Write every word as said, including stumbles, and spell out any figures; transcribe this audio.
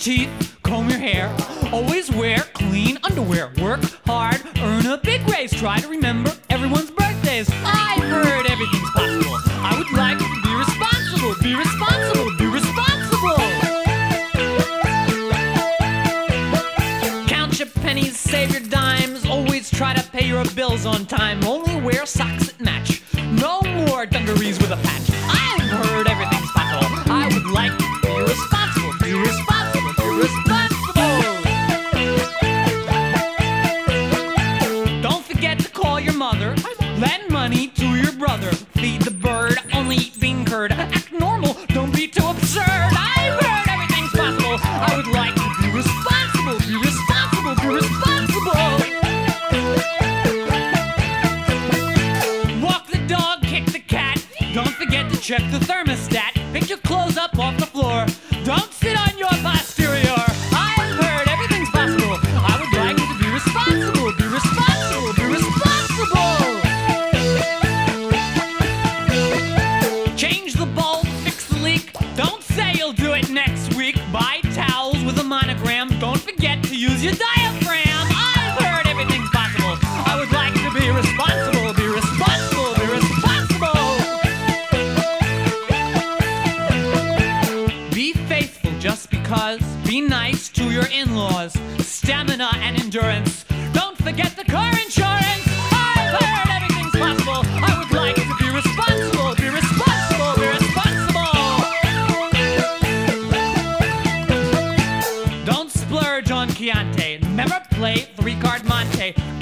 teeth, comb your hair, always wear clean underwear, work hard, earn a big raise, try to remember everyone's birthdays. I've heard everything's possible. I would like to be responsible, be responsible, be responsible. Count your pennies, save your dimes, always try to pay your bills on time, only wear socks that match, no more dungarees with a patch. I've heard everything's possible. I would like to be responsible, be responsible, be responsible. Don't forget to call your mother, lend money to your brother, feed the bird, only eat bean curd, act normal, don't be too absurd. I've heard everything's possible. I would like to be responsible, be responsible, be responsible. Walk the dog, kick the cat, don't forget to check the thermostat, pick your clothes up off the floor, don't sit on your posterior. I've heard everything's possible. I would like to be responsible, be responsible, be responsible. Change the bulb, fix the leak, don't say you'll do it next week. Buy towels with a monogram, don't forget to use your diaphragm. I've heard everything's possible. I would like to be responsible, be responsible, be responsible. Be faithful just because, be nice to your in-laws, stamina and endurance, don't forget the car insurance. I've heard everything's possible. I would like to be responsible, be responsible, be responsible. Don't splurge on Chianti, never play three-card Monte,